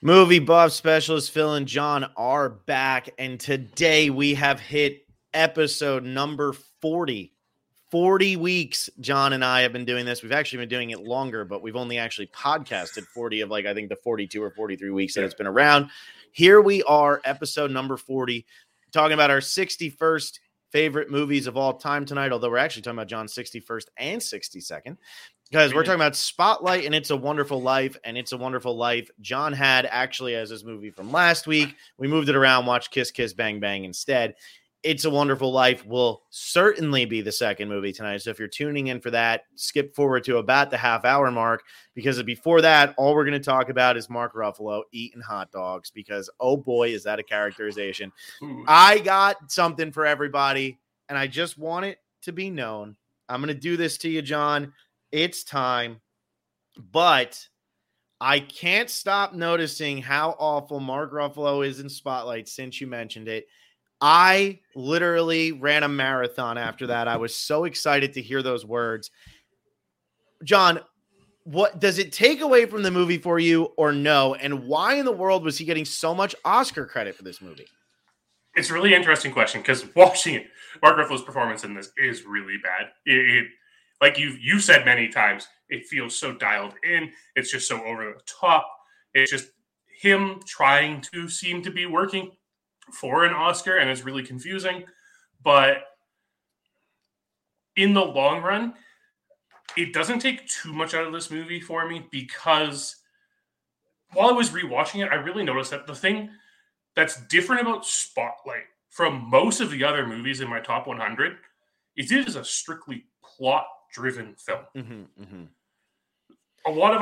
Movie buff specialist Phil and John are back, and today we have hit episode number 40. 40 weeks, John and I have been doing this. We've actually been doing it longer, but we've only actually podcasted 40 of I think the 42 or 43 weeks that it's been around. Here we are, episode number 40, talking about our 61st favorite movies of all time tonight, although we're actually talking about John's 61st and 62nd. Because we're talking about Spotlight and It's a Wonderful Life, and It's a Wonderful Life. John had actually as his movie from last week. We moved it around, watched Kiss Kiss Bang Bang instead. It's a Wonderful Life will certainly be the second movie tonight. So if you're tuning in for that, skip forward to about the half-hour mark, because before that, all we're going to talk about is Mark Ruffalo eating hot dogs, because, oh boy, is that a characterization. I got something for everybody, and I just want it to be known. I'm going to do this to you, John. It's time, but I can't stop noticing how awful Mark Ruffalo is in Spotlight since you mentioned it. I literally ran a marathon after that. I was so excited to hear those words. John, what does it take away from the movie for you or no? And why in the world was he getting so much Oscar credit for this movie? It's a really interesting question because watching it, Mark Ruffalo's performance in this is really bad. Like you said many times, it feels so dialed in. It's just so over the top. It's just him trying to seem to be working for an Oscar, and it's really confusing. But in the long run, it doesn't take too much out of this movie for me, because while I was rewatching it, I really noticed that the thing that's different about Spotlight from most of the other movies in my top 100 is it is a strictly plot-driven film. A lot of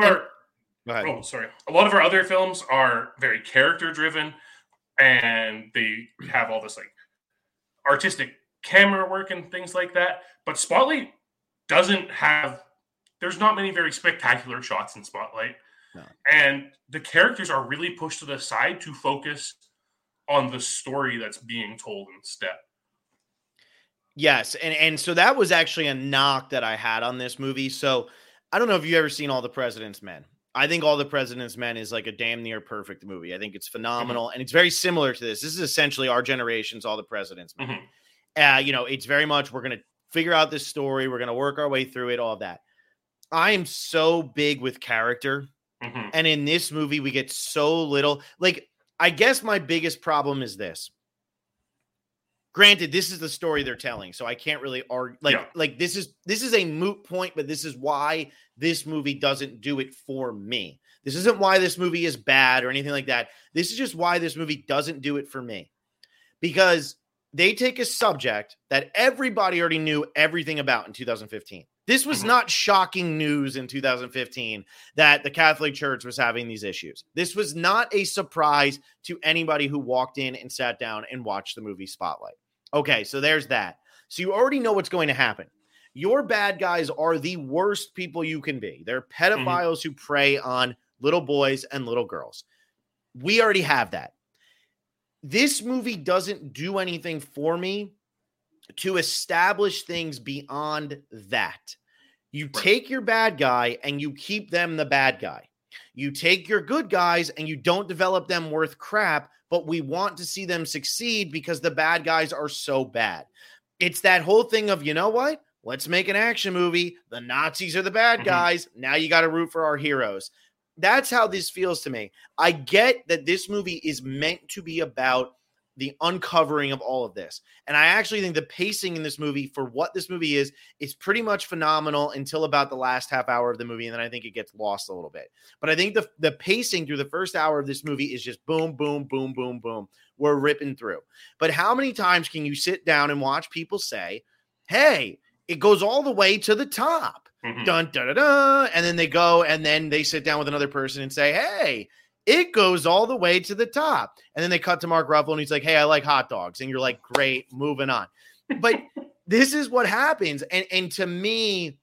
our other films are very character-driven, and they have all this like artistic camera work and things like that. But Spotlight doesn't have. There's not many very spectacular shots in Spotlight, and the characters are really pushed to the side to focus on the story that's being told instead. Yes, and so that was actually a knock that I had on this movie. So I don't know if you've ever seen All the President's Men. I think All the President's Men is like a damn near perfect movie. I think it's phenomenal, and it's very similar to this. This is essentially our generation's All the President's Men. It's very much we're going to figure out this story. We're going to work our way through it, all that. I am so big with character, and in this movie we get so little. Like, I guess my biggest problem is this. Granted, this is the story they're telling, so I can't really argue. Like this is a moot point, but this is why this movie doesn't do it for me. This isn't why this movie is bad or anything like that. This is just why this movie doesn't do it for me. Because they take a subject that everybody already knew everything about in 2015. This was not shocking news in 2015 that the Catholic Church was having these issues. This was not a surprise to anybody who walked in and sat down and watched the movie Spotlight. Okay, so there's that. So you already know what's going to happen. Your bad guys are the worst people you can be. They're pedophiles who prey on little boys and little girls. We already have that. This movie doesn't do anything for me to establish things beyond that. You take your bad guy and you keep them the bad guy. You take your good guys and you don't develop them worth crap, but we want to see them succeed because the bad guys are so bad. It's that whole thing of, you know what? Let's make an action movie. The Nazis are the bad guys. Now you got to root for our heroes. That's how this feels to me. I get that this movie is meant to be about the uncovering of all of this. And I actually think the pacing in this movie for what this movie is pretty much phenomenal until about the last half hour of the movie. And then I think it gets lost a little bit. But I think the pacing through the first hour of this movie is just boom, boom, boom, boom, boom. We're ripping through. But how many times can you sit down and watch people say, hey, it goes all the way to the top. Dun, dun, dun, dun. And then they go and then they sit down with another person and say, hey, it goes all the way to the top. And then they cut to Mark Ruffalo and he's like, hey, I like hot dogs. And you're like, great, moving on. But this is what happens. And to me,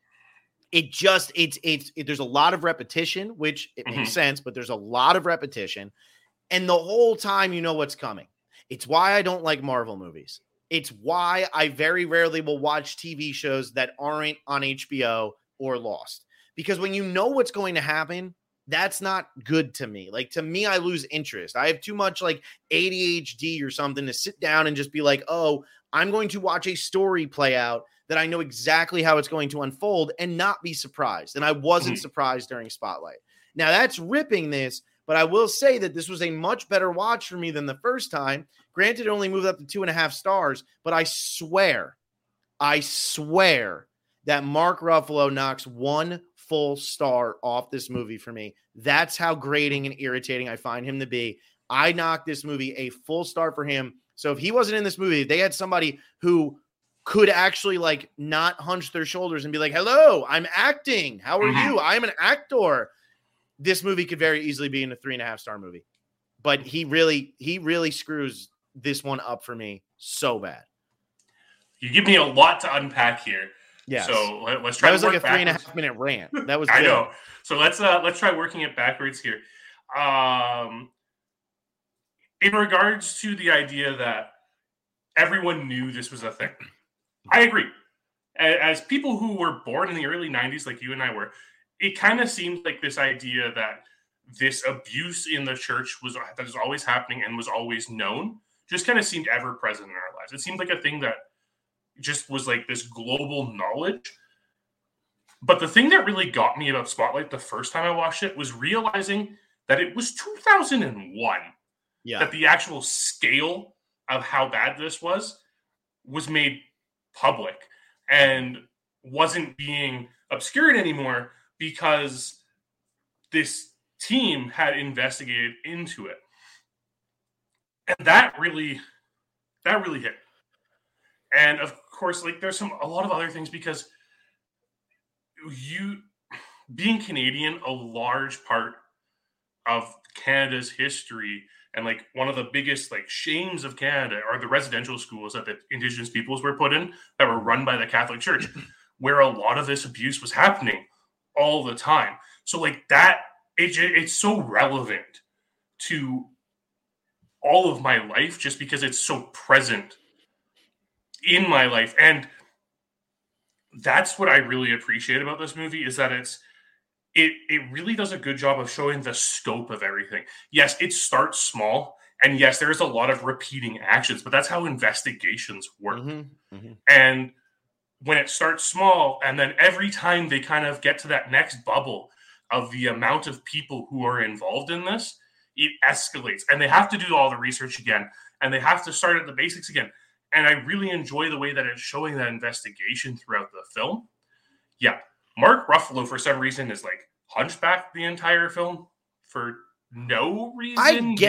there's a lot of repetition, which it makes sense, but there's a lot of repetition. And the whole time you know what's coming. It's why I don't like Marvel movies. It's why I very rarely will watch TV shows that aren't on HBO or Lost. Because when you know what's going to happen, that's not good to me. Like, to me, I lose interest. I have too much like ADHD or something to sit down and just be like, oh, I'm going to watch a story play out that I know exactly how it's going to unfold and not be surprised. And I wasn't surprised during Spotlight. Now, that's ripping this, but I will say that this was a much better watch for me than the first time. Granted, it only moved up to 2.5 stars, but I swear that Mark Ruffalo knocks 1 full star off this movie for me. That's how grating and irritating I find him to be. I knocked this movie a full star for him. So if he wasn't in this movie, they had somebody who could actually like not hunch their shoulders and be like, hello, I'm acting. How are you? I'm an actor. This movie could very easily be in a 3.5 star movie, but he really screws this one up for me so bad. You give me a lot to unpack here. Yeah. So let's try. That was like a 3.5 minute rant. That was. I know. So let's try working it backwards here. In regards to the idea that everyone knew this was a thing, I agree. As people who were born in the early 90s, like you and I were, it kind of seemed like this idea that this abuse in the church that is always happening and was always known, just kind of seemed ever present in our lives. It seemed like a thing that just was like this global knowledge. But the thing that really got me about Spotlight the first time I watched it was realizing that it was 2001. Yeah. That the actual scale of how bad this was made public and wasn't being obscured anymore because this team had investigated into it. And that really hit. And of course, like there's a lot of other things because being Canadian, a large part of Canada's history and like one of the biggest like shames of Canada are the residential schools that the Indigenous peoples were put in that were run by the Catholic Church, where a lot of this abuse was happening all the time. So like that, it's so relevant to all of my life just because it's so present in my life. And that's what I really appreciate about this movie is that it really does a good job of showing the scope of everything. Yes, it starts small, and yes, there's a lot of repeating actions, but that's how investigations work. And when it starts small, and then every time they kind of get to that next bubble of the amount of people who are involved in this, it escalates, and they have to do all the research again, and they have to start at the basics again. And I really enjoy the way that it's showing that investigation throughout the film. Yeah. Mark Ruffalo, for some reason, is like hunchback the entire film for no reason.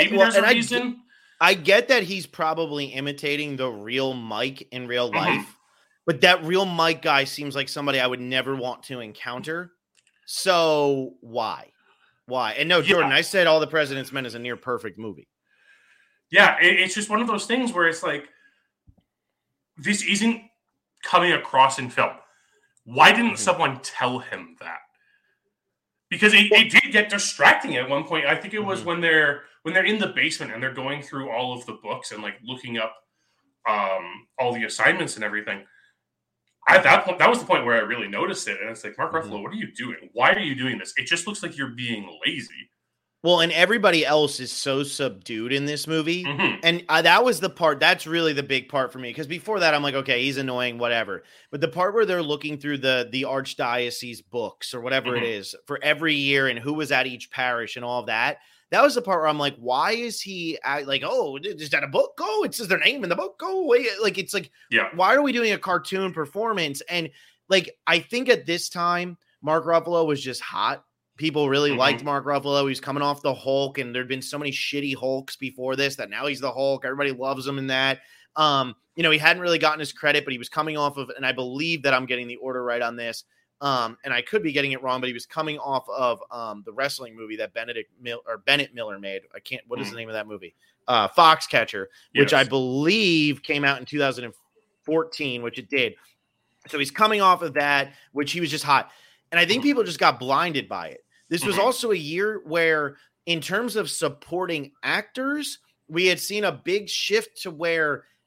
I get that he's probably imitating the real Mike in real life, but that real Mike guy seems like somebody I would never want to encounter. So why? And no, Jordan, I said All the President's Men is a near perfect movie. Yeah, it's just one of those things where it's like, this isn't coming across in film. Why didn't someone tell him that? Because it did get distracting at one point. I think it was when they're in the basement and they're going through all of the books and like looking up all the assignments and everything. At that point, that was the point where I really noticed it. And it's like, Mark Ruffalo, what are you doing? Why are you doing this? It just looks like you're being lazy. Well, and everybody else is so subdued in this movie. And that was the part, that's really the big part for me. Because before that, I'm like, okay, he's annoying, whatever. But the part where they're looking through the archdiocese books or whatever it is for every year and who was at each parish and all of that, that was the part where I'm like, why is he like, oh, is that a book? Oh, it says their name in the book. Go away. Like, it's like, why are we doing a cartoon performance? And like, I think at this time, Mark Ruffalo was just hot. People really liked Mark Ruffalo. He's coming off the Hulk, and there'd been so many shitty Hulks before this that now he's the Hulk. Everybody loves him in that. He hadn't really gotten his credit, but he was coming off of, and I believe that I'm getting the order right on this. And I could be getting it wrong, but he was coming off of the wrestling movie that Bennett Miller made. What is the name of that movie? Foxcatcher, which I believe came out in 2014, which it did. So he's coming off of that, which he was just hot. And I think people just got blinded by it. This was also a year where, in terms of supporting actors, we had seen a big shift to where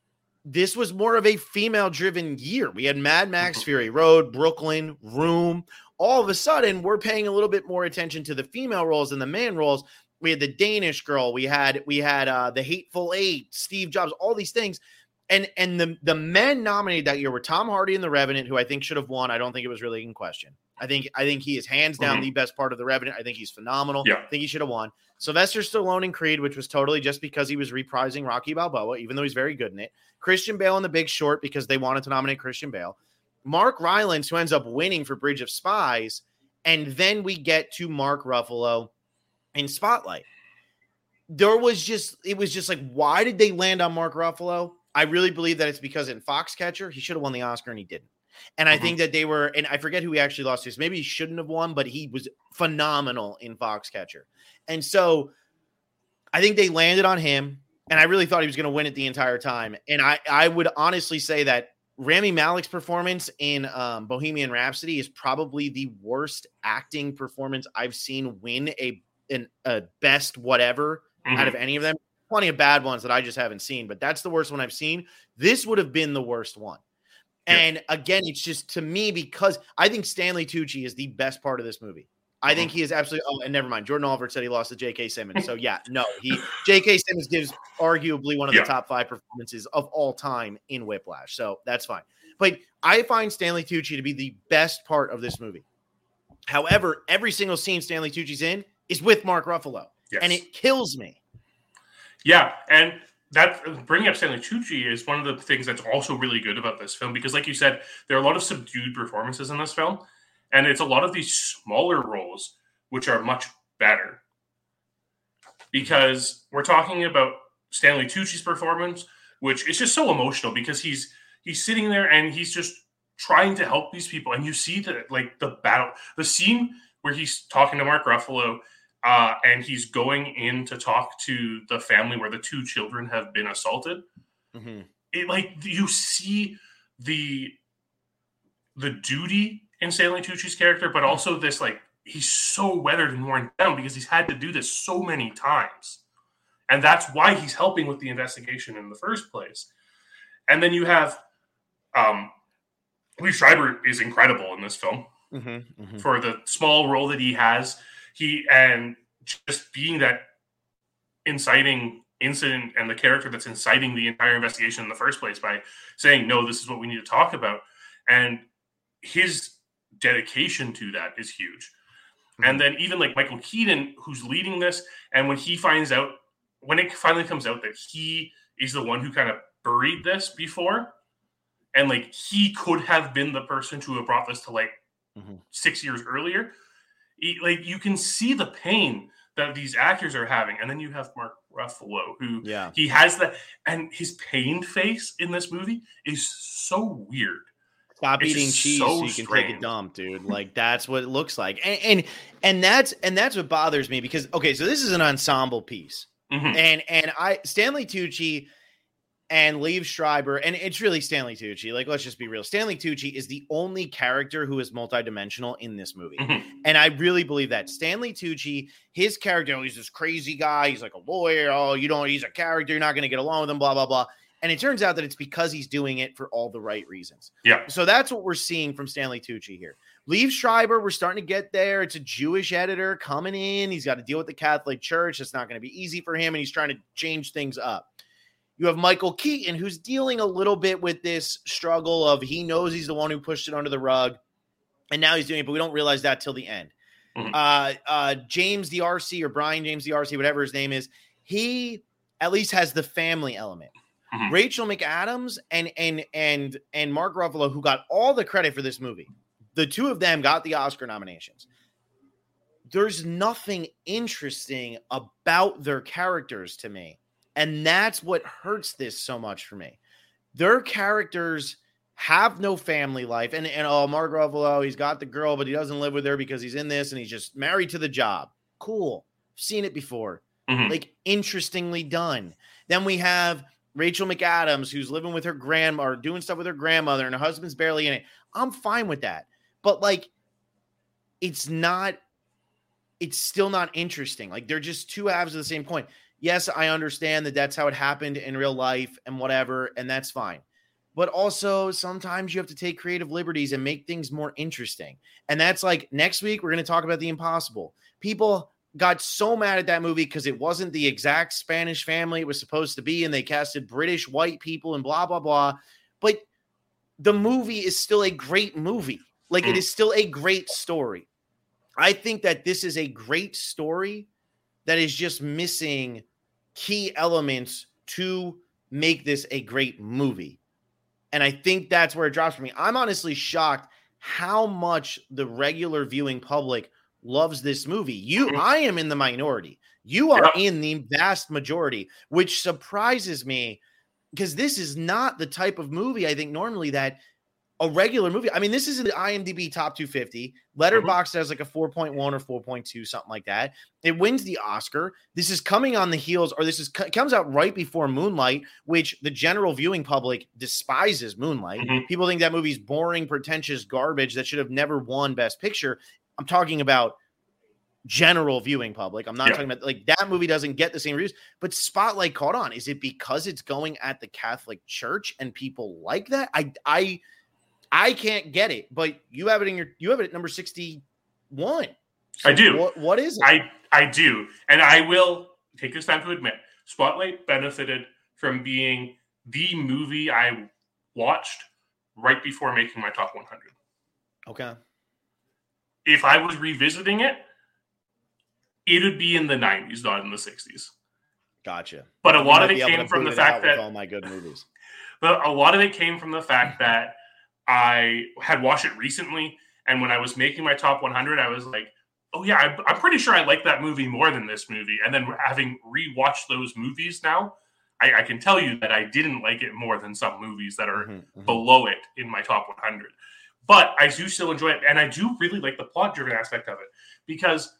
this was more of a female-driven year. We had Mad Max, Fury Road, Brooklyn, Room. All of a sudden, we're paying a little bit more attention to the female roles than the man roles. We had the Danish Girl. We had the Hateful Eight, Steve Jobs, all these things. And the men nominated that year were Tom Hardy in The Revenant, who I think should have won. I don't think it was really in question. I think he is hands down the best part of The Revenant. I think he's phenomenal. Yeah. I think he should have won. Sylvester Stallone in Creed, which was totally just because he was reprising Rocky Balboa, even though he's very good in it. Christian Bale in The Big Short because they wanted to nominate Christian Bale. Mark Rylance, who ends up winning for Bridge of Spies. And then we get to Mark Ruffalo in Spotlight. It was just like, why did they land on Mark Ruffalo? I really believe that it's because in Foxcatcher, he should have won the Oscar and he didn't. And I think that they were, and I forget who he actually lost to. Maybe he shouldn't have won, but he was phenomenal in Foxcatcher. And so I think they landed on him, and I really thought he was going to win it the entire time. And I would honestly say that Rami Malek's performance in Bohemian Rhapsody is probably the worst acting performance I've seen win a best whatever out of any of them. Plenty of bad ones that I just haven't seen, but that's the worst one I've seen. This would have been the worst one. And again, it's just to me because I think Stanley Tucci is the best part of this movie. I think he is absolutely. Oh, and never mind. Jordan Oliver said he lost to J.K. Simmons. So yeah, no, J.K. Simmons gives arguably one of the top 5 performances of all time in Whiplash. So that's fine. But I find Stanley Tucci to be the best part of this movie. However, every single scene Stanley Tucci's in is with Mark Ruffalo, and it kills me. Yeah, and that bringing up Stanley Tucci is one of the things that's also really good about this film because, like you said, there are a lot of subdued performances in this film, and it's a lot of these smaller roles which are much better. Because we're talking about Stanley Tucci's performance, which is just so emotional because he's sitting there and he's just trying to help these people, and you see the battle, the scene where he's talking to Mark Ruffalo. And he's going in to talk to the family where the 2 children have been assaulted. You see the duty in Stanley Tucci's character, but also this he's so weathered and worn down because he's had to do this so many times, and that's why he's helping with the investigation in the first place. And then you have Liev Schreiber is incredible in this film for the small role that he has. And just being that inciting incident and the character that's inciting the entire investigation in the first place by saying, no, this is what we need to talk about. And his dedication to that is huge. And then even Michael Keaton, who's leading this, and when it finally comes out that he is the one who kind of buried this before, and he could have been the person to have brought this to 6 years earlier, you can see the pain that these actors are having. And then you have Mark Ruffalo, who he has that, and his pained face in this movie is so weird. Stop eating cheese so you can take a dump, dude. That's what it looks like. And that's what bothers me because, okay, so this is an ensemble piece. And Stanley Tucci and Liev Schreiber, and it's really Stanley Tucci. Let's just be real. Stanley Tucci is the only character who is multidimensional in this movie. And I really believe that. Stanley Tucci, his character, he's this crazy guy. He's like a lawyer. Oh, he's a character. You're not going to get along with him, blah, blah, blah. And it turns out that it's because he's doing it for all the right reasons. Yeah. So that's what we're seeing from Stanley Tucci here. Liev Schreiber, we're starting to get there. It's a Jewish editor coming in. He's got to deal with the Catholic Church. It's not going to be easy for him, and he's trying to change things up. You have Michael Keaton, who's dealing a little bit with this struggle of he knows he's the one who pushed it under the rug, and now he's doing it, but we don't realize that till the end. James D'Arcy or Brian James D'Arcy, whatever his name is, he at least has the family element. Rachel McAdams and Mark Ruffalo, who got all the credit for this movie, the 2 of them got the Oscar nominations. There's nothing interesting about their characters to me. And that's what hurts this so much for me. Their characters have no family life. And Mark Ruffalo, he's got the girl, but he doesn't live with her because he's in this and he's just married to the job. Cool. Seen it before. Interestingly done. Then we have Rachel McAdams, who's living with her grandma or doing stuff with her grandmother, and her husband's barely in it. I'm fine with that. But it's still not interesting. They're just 2 halves of the same coin. yes, I understand that that's how it happened in real life and whatever, and that's fine. But also sometimes you have to take creative liberties and make things more interesting. And that's like next week, we're going to talk about The Impossible. People got so mad at that movie because it wasn't the exact Spanish family it was supposed to be. And they casted British white people and blah, blah, blah. But the movie is still a great movie. Like it is still a great story. I think that this is a great story that is just missing key elements to make this a great movie. And I think that's where it drops for me. I'm honestly shocked how much the regular viewing public loves this movie. I am in the minority. You are in the vast majority, which surprises me because this is not the type of movie I think normally that a regular movie. I mean, this is in the IMDb top 250. Letterboxd has like a 4.1 or 4.2, something like that. It wins the Oscar. This is coming on the heels, or comes out right before Moonlight, which the general viewing public despises Moonlight. People think that movie's boring, pretentious garbage that should have never won Best Picture. I'm talking about general viewing public. I'm not talking about like that movie doesn't get the same reviews, but Spotlight caught on. Is it because it's going at the Catholic Church and people like that? I can't get it, but you have it at number 61. So I do. What is it? I do. And I will take this time to admit, Spotlight benefited from being the movie I watched right before making my top 100. Okay. If I was revisiting it, it would be in the 90s, not in the 60s. Gotcha. But a lot of it came from the fact that all my good movies. But a lot of it came from the fact that I had watched it recently, and when I was making my top 100, I was like, oh yeah, I'm pretty sure I like that movie more than this movie. And then having rewatched those movies now, I can tell you that I didn't like it more than some movies that are below it in my top 100. But I do still enjoy it, and I do really like the plot-driven aspect of it, because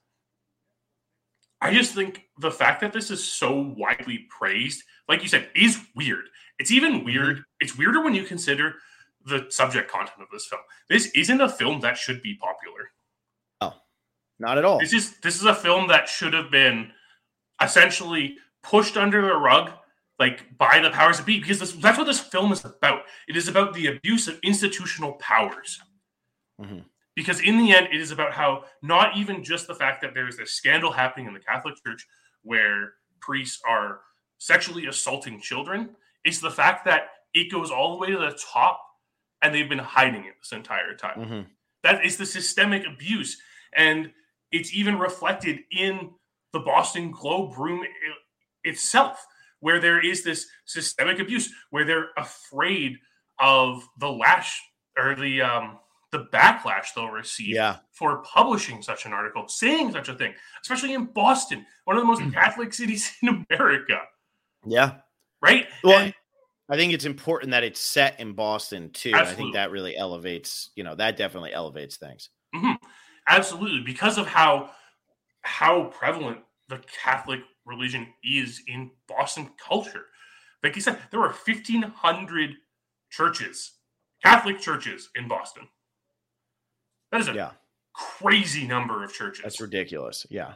I just think the fact that this is so widely praised, like you said, is weird. It's even weird. It's weirder when you consider the subject content of this film. This isn't a film that should be popular. Oh, not at all. This is a film that should have been essentially pushed under the rug, like by the powers that be, because that's what this film is about. It is about the abuse of institutional powers. Because in the end, it is about how not even just the fact that there is this scandal happening in the Catholic Church where priests are sexually assaulting children. It's the fact that it goes all the way to the top, and they've been hiding it this entire time. That is the systemic abuse. And it's even reflected in the Boston Globe room itself, where there is this systemic abuse, where they're afraid of the lash or the backlash they'll receive for publishing such an article, saying such a thing, especially in Boston, one of the most Catholic cities in America. Yeah. Right? Well, I think it's important that it's set in Boston too. Absolutely. I think that really elevates, that definitely elevates things. Absolutely. Because of how prevalent the Catholic religion is in Boston culture. Like you said, there were 1,500 churches, Catholic churches in Boston. That is a crazy number of churches. That's ridiculous. Yeah.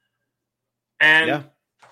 And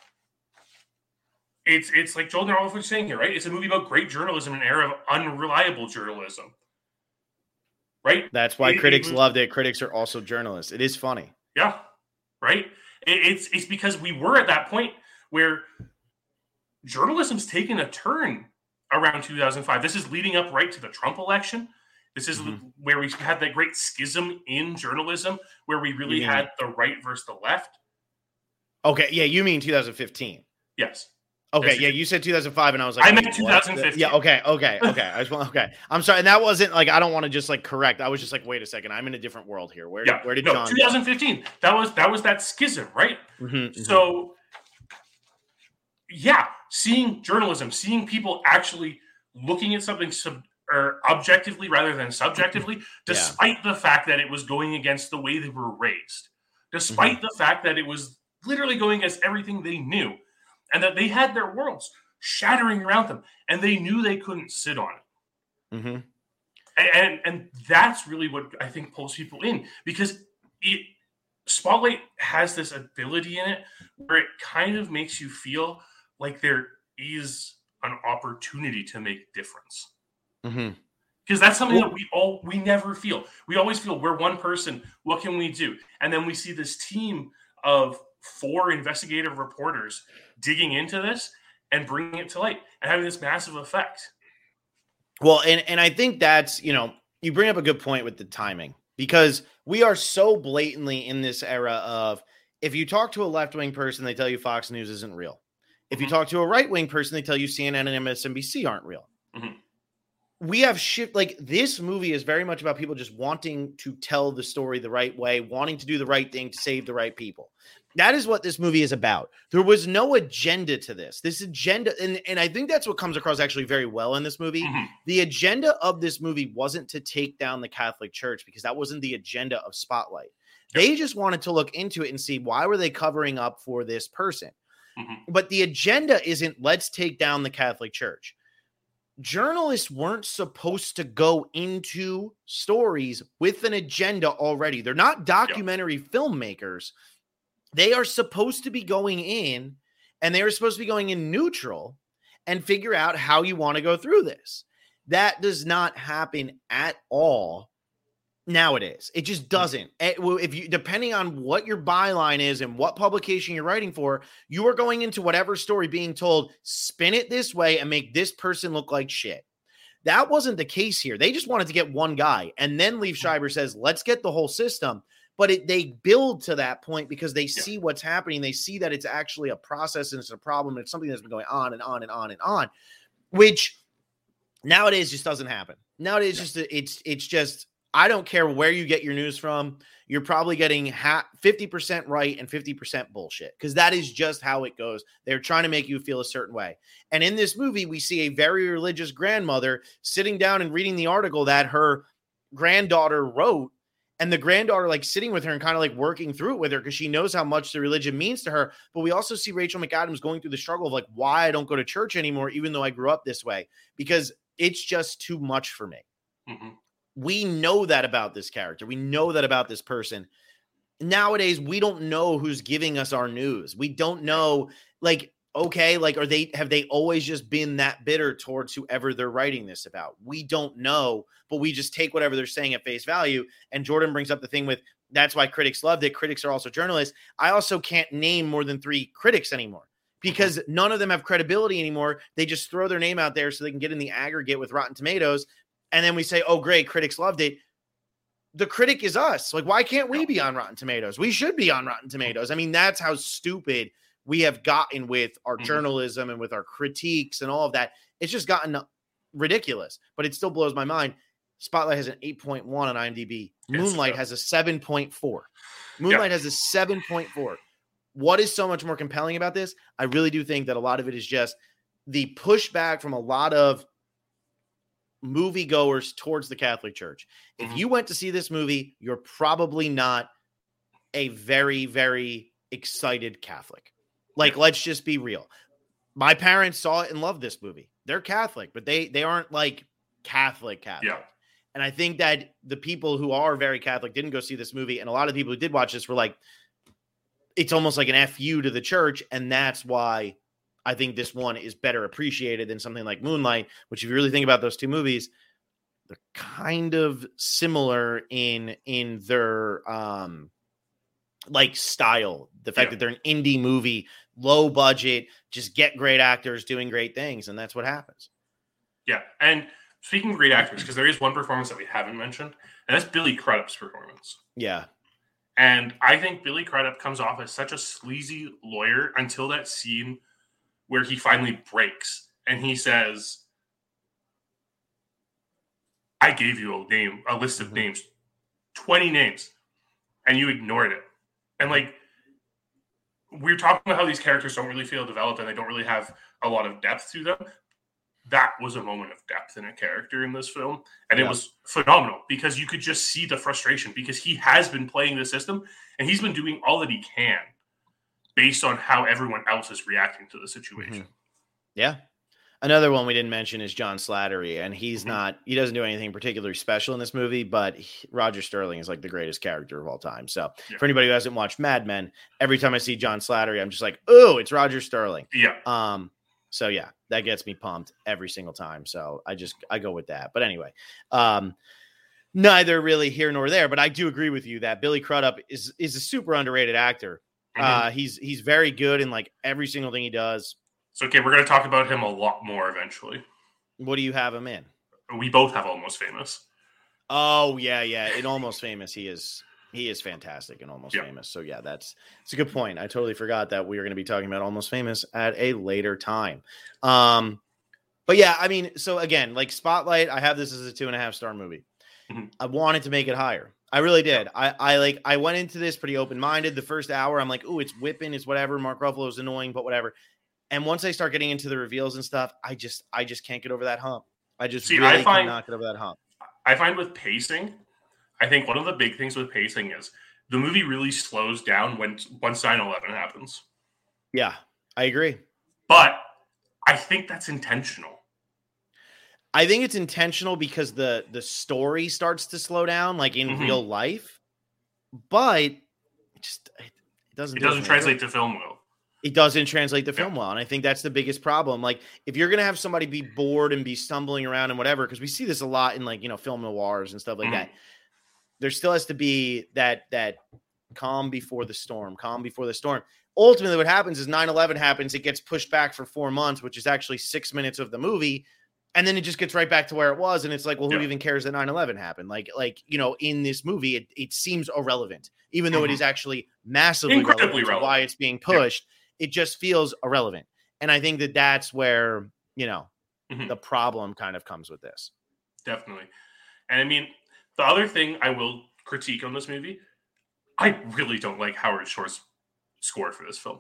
it's like Joel Nerolf was saying here, right? It's a movie about great journalism in an era of unreliable journalism. Right? That's why critics loved it. Critics are also journalists. It is funny. Yeah. Right? It's because we were at that point where journalism's taken a turn around 2005. This is leading up right to the Trump election. This is where we had that great schism in journalism, where we really had the right versus the left. Okay. Yeah. You mean 2015? Yes. Okay, yeah, you said 2005, and I was like, I meant 2015. Yeah, okay. I'm sorry, and that wasn't like I don't want to just like correct. I was just like, wait a second, I'm in a different world here. Where did John? 2015. That was that schism, right? So, yeah, seeing journalism, seeing people actually looking at something objectively rather than subjectively, despite the fact that it was going against the way they were raised, despite the fact that it was literally going against everything they knew. And that they had their worlds shattering around them, and they knew they couldn't sit on it. And that's really what I think pulls people in, because Spotlight has this ability in it where it kind of makes you feel like there is an opportunity to make difference. Mm-hmm. Because that's something that we never feel. We always feel we're one person. What can we do? And then we see this team of 4 investigative reporters digging into this and bringing it to light and having this massive effect. Well, and I think that's, you bring up a good point with the timing, because we are so blatantly in this era of, if you talk to a left-wing person, they tell you Fox News isn't real. If you talk to a right-wing person, they tell you CNN and MSNBC aren't real. Mm-hmm. We have shift. Like, this movie is very much about people just wanting to tell the story the right way, wanting to do the right thing to save the right people. That is what this movie is about. There was no agenda to this. This agenda, and I think that's what comes across actually very well in this movie. Mm-hmm. The agenda of this movie wasn't to take down the Catholic Church, because that wasn't the agenda of Spotlight. They just wanted to look into it and see, why were they covering up for this person? Mm-hmm. But the agenda isn't, let's take down the Catholic Church. Journalists weren't supposed to go into stories with an agenda already. They're not documentary filmmakers. They are supposed to be going in, and they are supposed to be going in neutral and figure out how you want to go through this. That does not happen at all nowadays. It just doesn't. If you, depending on what your byline is and what publication you're writing for, you are going into whatever story being told, spin it this way and make this person look like shit. That wasn't the case here. They just wanted to get one guy. And then Liev Schreiber says, let's get the whole system. But they build to that point because they see what's happening. They see that it's actually a process and it's a problem. And it's something that's been going on and on and on and on, which nowadays just doesn't happen. Nowadays, it's just, I don't care where you get your news from. You're probably getting 50% right and 50% bullshit, because that is just how it goes. They're trying to make you feel a certain way. And in this movie, we see a very religious grandmother sitting down and reading the article that her granddaughter wrote, and the granddaughter like sitting with her and kind of like working through it with her, because she knows how much the religion means to her. But we also see Rachel McAdams going through the struggle of like, why I don't go to church anymore, even though I grew up this way, because it's just too much for me. Mm-hmm. We know that about this character. We know that about this person. Nowadays, we don't know who's giving us our news. We don't know, like, okay, like, have they always just been that bitter towards whoever they're writing this about? We don't know, but we just take whatever they're saying at face value. And Jordan brings up the thing with, that's why critics loved it. Critics are also journalists. I also can't name more than 3 critics anymore, because none of them have credibility anymore. They just throw their name out there so they can get in the aggregate with Rotten Tomatoes. And then we say, oh, great, critics loved it. The critic is us. Like, why can't we be on Rotten Tomatoes? We should be on Rotten Tomatoes. I mean, that's how stupid we have gotten with our journalism and with our critiques and all of that. It's just gotten ridiculous, but it still blows my mind. Spotlight has an 8.1 on IMDb. Moonlight has a 7.4. Moonlight has a 7.4. What is so much more compelling about this? I really do think that a lot of it is just the pushback from a lot of moviegoers towards the Catholic Church. If you went to see this movie, you're probably not a very, very excited Catholic. Like, let's just be real. My parents saw it and loved this movie. They're Catholic, but they aren't like Catholic. Yeah. And I think that the people who are very Catholic didn't go see this movie. And a lot of people who did watch this were like, it's almost like an FU to the church. And that's why I think this one is better appreciated than something like Moonlight, which, if you really think about those two movies, they're kind of similar in their like style. The fact that they're an indie movie, low budget, just get great actors doing great things, and that's what happens. Yeah, and speaking of great actors, because there is one performance that we haven't mentioned, and that's Billy Crudup's performance. Yeah. And I think Billy Crudup comes off as such a sleazy lawyer until that scene where he finally breaks and he says, I gave you a list of names, 20 names, and you ignored it. And like, we're talking about how these characters don't really feel developed and they don't really have a lot of depth to them. That was a moment of depth in a character in this film. And it was phenomenal because you could just see the frustration, because he has been playing the system and he's been doing all that he can based on how everyone else is reacting to the situation. Yeah. Another one we didn't mention is John Slattery, and he doesn't do anything particularly special in this movie, but Roger Sterling is like the greatest character of all time. So for anybody who hasn't watched Mad Men, every time I see John Slattery, I'm just like, oh, it's Roger Sterling. Yeah. So yeah, that gets me pumped every single time. So I go with that. But anyway, neither really here nor there, but I do agree with you that Billy Crudup is a super underrated actor. He's very good in like every single thing he does. So, okay, we're going to talk about him a lot more eventually. What do you have him in? We both have Almost Famous. Oh, yeah. In Almost Famous, he is fantastic in Almost Famous. So, yeah, that's a good point. I totally forgot that we were going to be talking about Almost Famous at a later time. But, yeah, I mean, so, again, like Spotlight, I have this as a 2.5-star movie. Mm-hmm. I wanted to make it higher. I really did. I went into this pretty open-minded. The first hour, I'm like, ooh, it's whipping, it's whatever. Mark Ruffalo's annoying, but whatever. And once I start getting into the reveals and stuff, I just can't get over that hump. I just cannot get over that hump. I find with pacing, I think one of the big things with pacing is the movie really slows down once 9/11 happens. Yeah, I agree. But I think that's intentional. I think it's intentional because the story starts to slow down, like in real life. But it doesn't translate to film well. It doesn't translate the film well. And I think that's the biggest problem. Like, if you're going to have somebody be bored and be stumbling around and whatever, because we see this a lot in, like, film noirs and stuff like that, there still has to be that calm before the storm. Ultimately, what happens is 9/11 happens. It gets pushed back for 4 months, which is actually 6 minutes of the movie. And then it just gets right back to where it was. And it's like, well, who even cares that 9/11 happened? Like, in this movie, it seems irrelevant, even though it is actually massively relevant to why it's being pushed. It just feels irrelevant. And I think that's where, the problem kind of comes with this. Definitely. And I mean, the other thing I will critique on this movie, I really don't like Howard Shore's score for this film.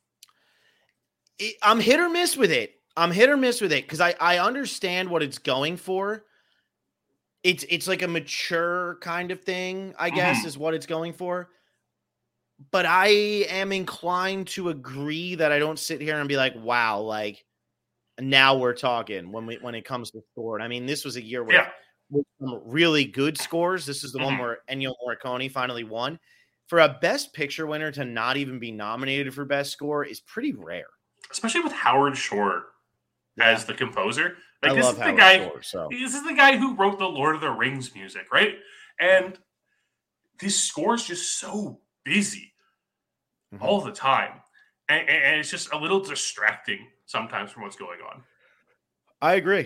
I'm hit or miss with it. Because I understand what it's going for. It's like a mature kind of thing, I guess, is what it's going for. But I am inclined to agree that I don't sit here and be like, wow, like now we're talking when it comes to score. And I mean, this was a year with some really good scores. This is the one where Ennio Morricone finally won. For a Best Picture winner to not even be nominated for Best Score is pretty rare. Especially with Howard Shore as the composer. Like, this is the guy who wrote the Lord of the Rings music, right? And this score is just so busy all the time. And it's just a little distracting sometimes from what's going on. I agree.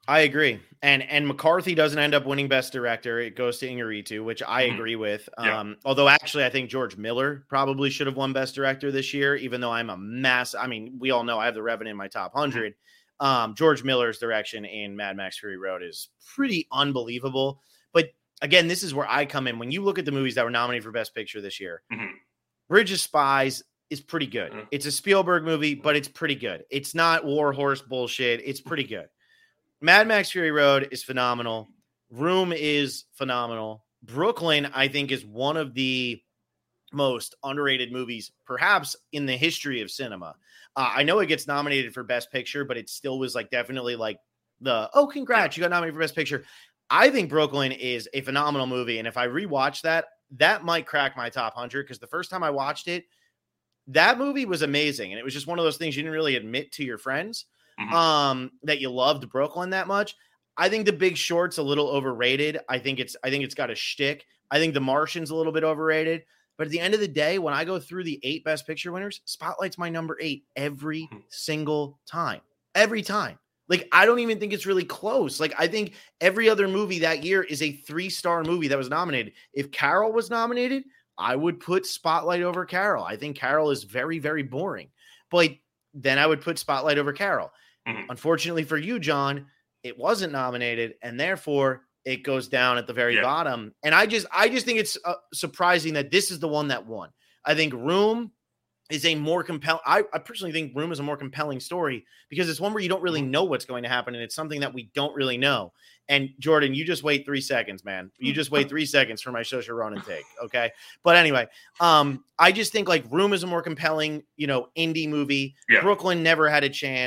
And McCarthy doesn't end up winning Best Director. It goes to Iñárritu, which I agree with. Although actually I think George Miller probably should have won Best Director this year, even though I'm we all know I have The Revenant in my top 100. George Miller's direction in Mad Max Fury Road is pretty unbelievable. But again, this is where I come in. When you look at the movies that were nominated for Best Picture this year, Bridge of Spies is pretty good. It's a Spielberg movie, but it's pretty good. It's not war horse bullshit. It's pretty good. Mad Max Fury Road is phenomenal. Room is phenomenal. Brooklyn, I think, is one of the most underrated movies, perhaps in the history of cinema. I know it gets nominated for Best Picture, but it still was like definitely like congrats, you got nominated for Best Picture. I think Brooklyn is a phenomenal movie. And if I rewatch that might crack my top 100, because the first time I watched it, that movie was amazing. And it was just one of those things you didn't really admit to your friends that you loved Brooklyn that much. I think The Big Short's a little overrated. I think it's got a shtick. I think The Martian's a little bit overrated. But at the end of the day, when I go through the 8 Best Picture winners, Spotlight's my number 8 every single time. Every time. Like, I don't even think it's really close. Like, I think every other movie that year is a 3-star movie that was nominated. If Carol was nominated, I would put Spotlight over Carol. I think Carol is very, very boring. But then I would put Spotlight over Carol. Unfortunately for you, John, it wasn't nominated, and therefore it goes down at the very bottom. And I just think it's surprising that this is the one that won. I think Room is a more compelling. I personally think Room is a more compelling story because it's one where you don't really know what's going to happen, and it's something that we don't really know. And Jordan, you just wait 3 seconds, man. You just wait 3 seconds for my Saoirse Ronan take, okay? But anyway, I just think like Room is a more compelling, indie movie. Brooklyn never had a chance.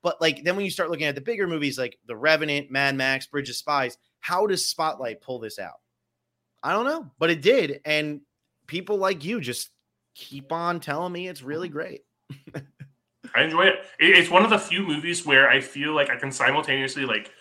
But like then when you start looking at the bigger movies like The Revenant, Mad Max, Bridge of Spies, how does Spotlight pull this out? I don't know, but it did. And people like you just keep on telling me it's really great. I enjoy it. It's one of the few movies where I feel like I can simultaneously like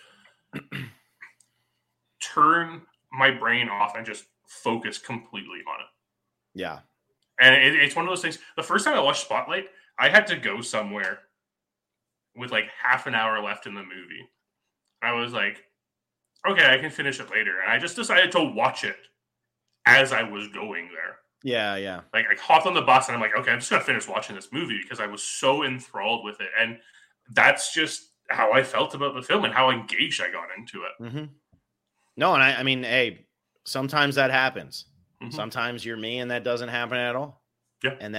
turn my brain off and just focus completely on it. Yeah. And it's one of those things. The first time I watched Spotlight, I had to go somewhere with like half an hour left in the movie. I was like, okay, I can finish it later. And I just decided to watch it as I was going there. Yeah, yeah. Like I hopped on the bus and I'm like, okay, I'm just going to finish watching this movie because I was so enthralled with it. And that's just how I felt about the film and how engaged I got into it. Mm-hmm. No, and I mean, hey, sometimes that happens. Mm-hmm. Sometimes you're me and that doesn't happen at all. Yeah. And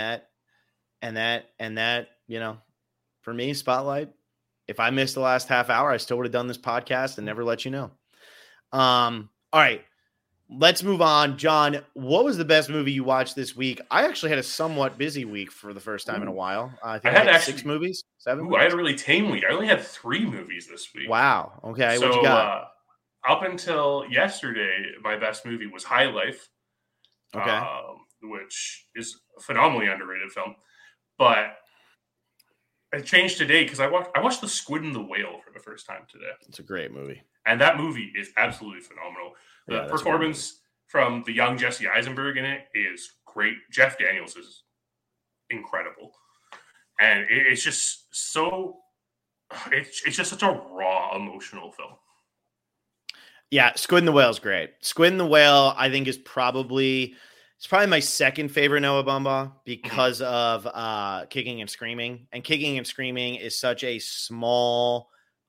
that, you know, for me, Spotlight, if I missed the last half hour, I still would have done this podcast and never let you know. All right, let's move on. John, what was the best movie you watched this week? I actually had a somewhat busy week for the first time in a while. I think I had 6 movies, 7 movies. I had a really tame week. I only had 3 movies this week. Wow. Okay. So, what you got? Up until yesterday, my best movie was High Life. Okay. Which is a phenomenally underrated film. But it changed today because I watched The Squid and the Whale for the first time today. It's a great movie. And that movie is absolutely phenomenal. The performance from the young Jesse Eisenberg in it is great. Jeff Daniels is incredible. And it's just so... It's just such a raw, emotional film. Yeah, Squid and the Whale is great. Squid and the Whale, I think, is probably my second favorite Noah Baumbach because of Kicking and Screaming. And Kicking and Screaming is such a small,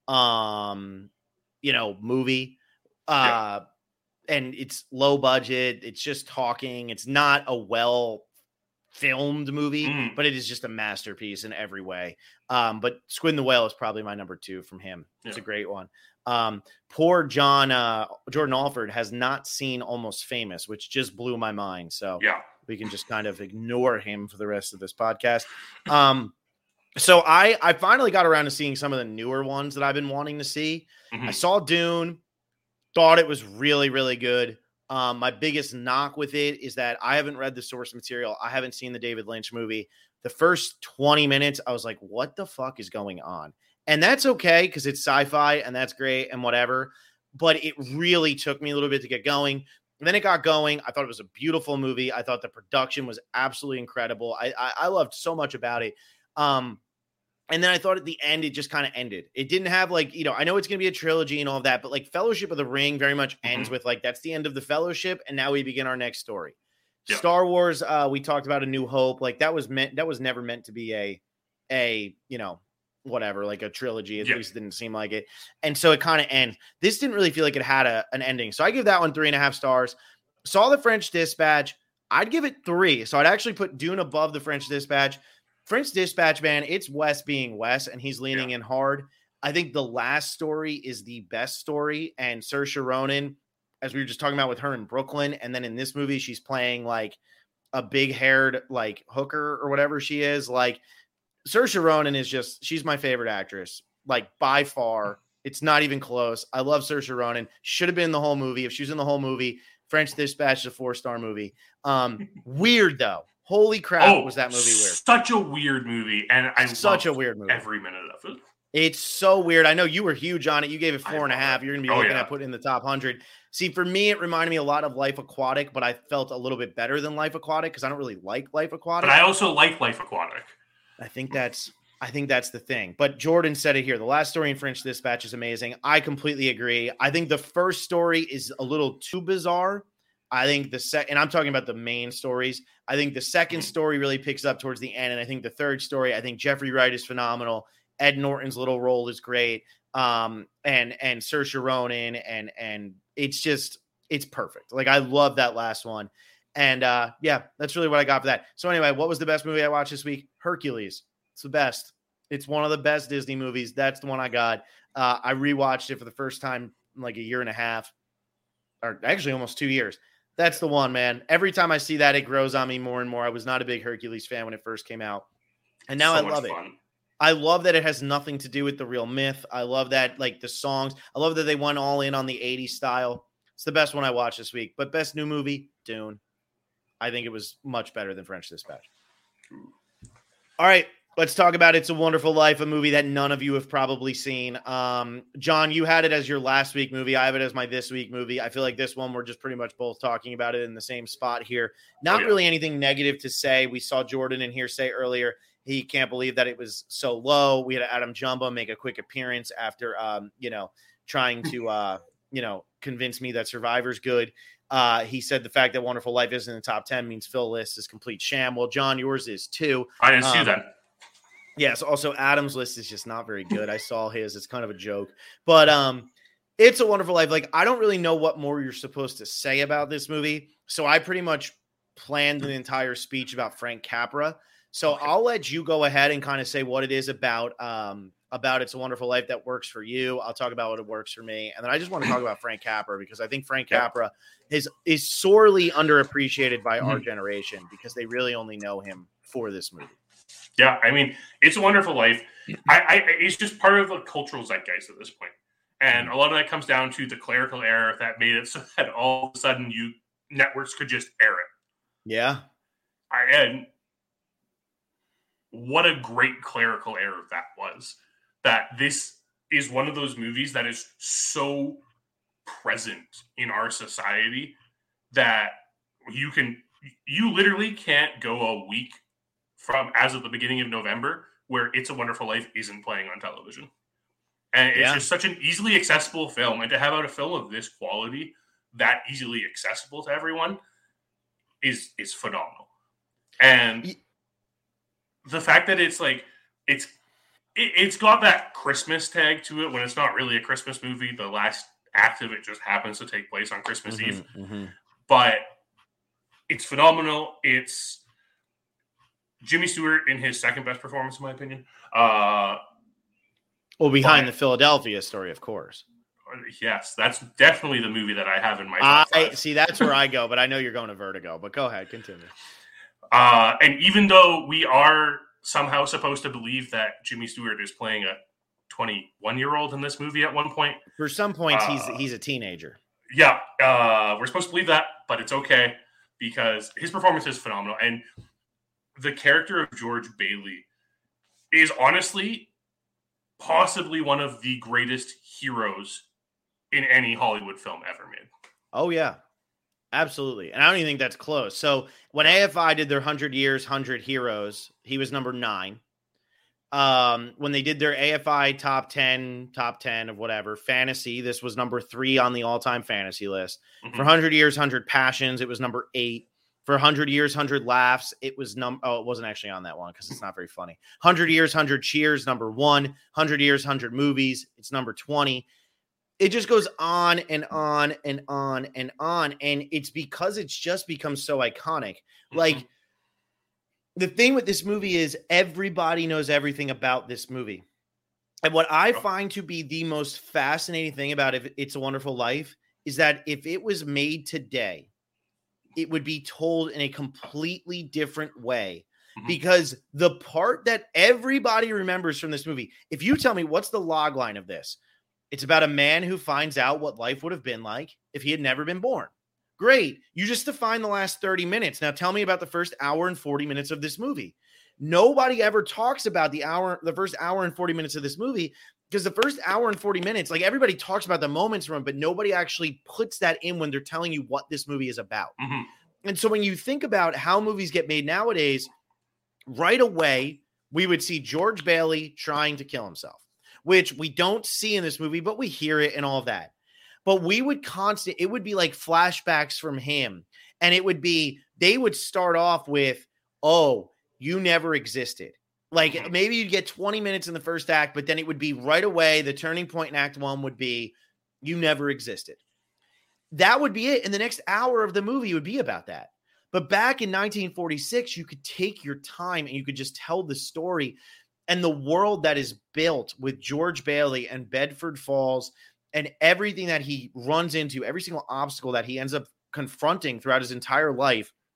movie. And it's low budget. It's just talking. It's not a well-filmed movie, but it is just a masterpiece in every way. But Squid and the Whale is probably my number 2 from him. It's a great one. Poor Jordan Alford has not seen Almost Famous, which just blew my mind. So we can just kind of ignore him for the rest of this podcast. So I finally got around to seeing some of the newer ones that I've been wanting to see. I saw Dune, thought it was really, really good. My biggest knock with it is that I haven't read the source material. I haven't seen the David Lynch movie. The first 20 minutes, I was like, what the fuck is going on? And that's okay because it's sci-fi and that's great and whatever. But it really took me a little bit to get going. And then it got going. I thought it was a beautiful movie. I thought the production was absolutely incredible. I loved so much about it. And then I thought at the end, it just kind of ended. It didn't have I know it's going to be a trilogy and all of that, but like Fellowship of the Ring very much ends with that's the end of the Fellowship. And now we begin our next story. Yeah. Star Wars, we talked about A New Hope. Like that was never meant to be a whatever, like a trilogy. At least it didn't seem like it. And so it kind of ends. This didn't really feel like it had an ending. So I give that one 3.5 stars. Saw The French Dispatch. I'd give it 3. So I'd actually put Dune above The French Dispatch. French Dispatch, man, it's Wes being Wes, and he's leaning in hard. I think The Last Story is the best story. And Saoirse Ronan, as we were just talking about with her in Brooklyn, and then in this movie, she's playing like a big-haired like hooker or whatever she is. Like, Saoirse Ronan is she's my favorite actress, like by far. It's not even close. I love Saoirse Ronan. Should have been in the whole movie. If she was in the whole movie, French Dispatch is a 4-star movie. Weird though. Holy crap, was that movie weird? Such a weird movie, and such a weird movie. Every minute of it. It's so weird. I know you were huge on it. You gave it 4.5. You're gonna be looking at putting in the top 100. See, for me, it reminded me a lot of Life Aquatic, but I felt a little bit better than Life Aquatic because I don't really like Life Aquatic. But I also like Life Aquatic. I think that's the thing. But Jordan said it here. The Last Story in French Dispatch is amazing. I completely agree. I think the first story is a little too bizarre. I think the second, and I'm talking about the main stories. I think the second story really picks up towards the end. And I think the third story, I think Jeffrey Wright is phenomenal. Ed Norton's little role is great. And Saoirse Ronan and it's perfect. Like I love that last one. And that's really what I got for that. So anyway, what was the best movie I watched this week? Hercules. It's the best. It's one of the best Disney movies. That's the one I got. I rewatched it for the first time in like a year and a half, or actually almost 2 years. That's the one, man. Every time I see that, it grows on me more and more. I was not a big Hercules fan when it first came out, and now I love it. I love that it has nothing to do with the real myth. I love that, like, the songs. I love that they went all in on the 80s style. It's the best one I watched this week. But best new movie, Dune. I think it was much better than French Dispatch. All right, let's talk about It's a Wonderful Life, a movie that none of you have probably seen. John, you had it as your last week movie. I have it as my this week movie. I feel like this one, we're just pretty much both talking about it in the same spot here. Not really anything negative to say. We saw Jordan in here say earlier he can't believe that it was so low. We had Adam Jumbo make a quick appearance after, trying to, convince me that Survivor's good. He said the fact that Wonderful Life isn't in the top 10 means Phil list is complete sham. Well, John, yours is too. I didn't see that. Yes. Also, Adam's list is just not very good. I saw his. It's kind of a joke. But It's a Wonderful Life. Like, I don't really know what more you're supposed to say about this movie. So I pretty much planned an entire speech about Frank Capra. So I'll let you go ahead and kind of say what it is about It's a Wonderful Life that works for you. I'll talk about what it works for me. And then I just want to talk about Frank Capra because I think Frank Capra is sorely underappreciated by our generation because they really only know him for this movie. Yeah, I mean, It's a Wonderful Life. It's just part of the cultural zeitgeist at this point. And a lot of that comes down to the clerical error that made it so that all of a sudden networks could just air it. Yeah. And what a great clerical error that was. That this is one of those movies that is so present in our society that you literally can't go a week from as of the beginning of November where It's a Wonderful Life isn't playing on television. And it's just such an easily accessible film. And to have out a film of this quality that easily accessible to everyone is phenomenal. And the fact that it's like it's got that Christmas tag to it when it's not really a Christmas movie. The last act of it just happens to take place on Christmas Eve. Mm-hmm. But it's phenomenal. It's Jimmy Stewart in his second best performance, in my opinion. Behind the Philadelphia Story, of course. Yes, that's definitely the movie that I have in my top five. See, that's where I go, but I know you're going to Vertigo. But go ahead, continue. And even though we are somehow supposed to believe that Jimmy Stewart is playing a 21-year-old in this movie at one point. For some points, he's a teenager. Yeah, we're supposed to believe that, but it's okay because his performance is phenomenal. And the character of George Bailey is honestly possibly one of the greatest heroes in any Hollywood film ever made. Oh, yeah. Absolutely. And I don't even think that's close. So when AFI did their 100 Years, 100 Heroes, he was number 9. When they did their AFI top 10 of whatever, fantasy, this was number 3 on the all-time fantasy list. Mm-hmm. For 100 Years, 100 Passions, it was number 8. For 100 Years, 100 Laughs, it was it wasn't actually on that one because it's not very funny. 100 Years, 100 Cheers, number 1. 100 Years, 100 Movies, it's number 20. It just goes on and on and on and on. And it's because it's just become so iconic. Mm-hmm. Like, the thing with this movie is everybody knows everything about this movie. And what I find to be the most fascinating thing about It's a Wonderful Life is that if it was made today, it would be told in a completely different way. Mm-hmm. Because the part that everybody remembers from this movie, if you tell me what's the log line of this, it's about a man who finds out what life would have been like if he had never been born. Great. You just defined the last 30 minutes. Now tell me about the first hour and 40 minutes of this movie. Nobody ever talks about the first hour and 40 minutes of this movie because the first hour and 40 minutes, like everybody talks about the moments from it, but nobody actually puts that in when they're telling you what this movie is about. Mm-hmm. And so when you think about how movies get made nowadays, right away, we would see George Bailey trying to kill himself, which we don't see in this movie, but we hear it and all of that. But it would be like flashbacks from him. And they would start off with, oh, you never existed. Like maybe you'd get 20 minutes in the first act, but then it would be right away. The turning point in act 1 would be, you never existed. That would be it. And the next hour of the movie would be about that. But back in 1946, you could take your time and you could just tell the story. And the world that is built with George Bailey and Bedford Falls and everything that he runs into, every single obstacle that he ends up confronting throughout his entire life,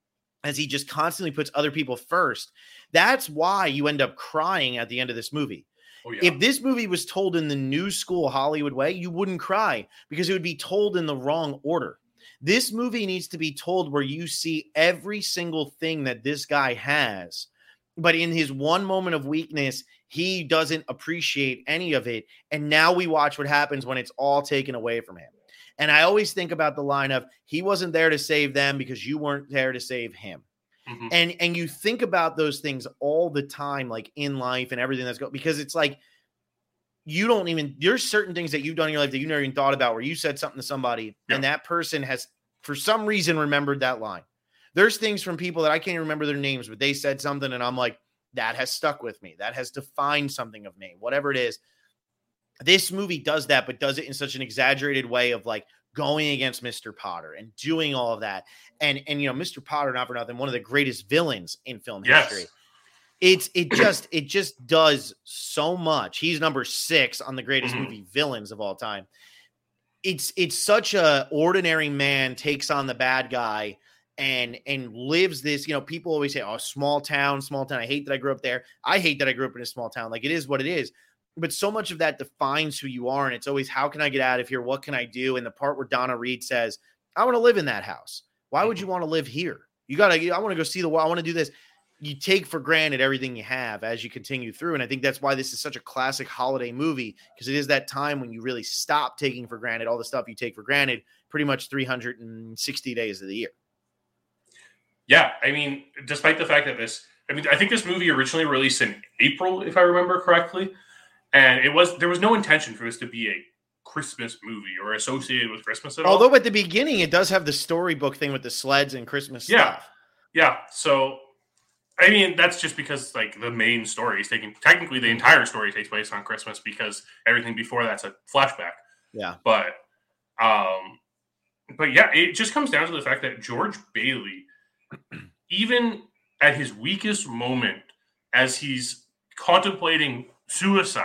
as he just constantly puts other people first. That's why you end up crying at the end of this movie. Oh, yeah. If this movie was told in the new school Hollywood way, you wouldn't cry because it would be told in the wrong order. This movie needs to be told where you see every single thing that this guy has, but in his one moment of weakness, he doesn't appreciate any of it. And now we watch what happens when it's all taken away from him. And I always think about the line of, he wasn't there to save them because you weren't there to save him. Mm-hmm. And you think about those things all the time, like in life and everything that's going, because it's like, there's certain things that you've done in your life that you never even thought about, where you said something to somebody and that person has, for some reason, remembered that line. There's things from people that I can't remember their names, but they said something and I'm like, that has stuck with me. That has defined something of me, whatever it is. This movie does that, but does it in such an exaggerated way of like going against Mr. Potter and doing all of that. And Mr. Potter, not for nothing, one of the greatest villains in film history. It just does so much. He's number 6 on the greatest movie villains of all time. It's such a ordinary man takes on the bad guy and lives this, people always say, oh, small town. I hate that I grew up there. I hate that I grew up in a small town. Like, it is what it is. But so much of that defines who you are. And it's always, how can I get out of here? What can I do? And the part where Donna Reed says, I want to live in that house. Why would you want to live here? I want to go see the world. I want to do this. You take for granted everything you have as you continue through. And I think that's why this is such a classic holiday movie, because it is that time when you really stop taking for granted all the stuff you take for granted pretty much 360 days of the year. Yeah. I mean, despite the fact that I think this movie originally released in April, if I remember correctly. And there was no intention for this to be a Christmas movie or associated with Christmas at all. Although at the beginning, it does have the storybook thing with the sleds and Christmas stuff. Yeah. So, I mean, that's just because like the main story is technically the entire story takes place on Christmas, because everything before that's a flashback. Yeah. But yeah, it just comes down to the fact that George Bailey, even at his weakest moment, as he's contemplating suicide,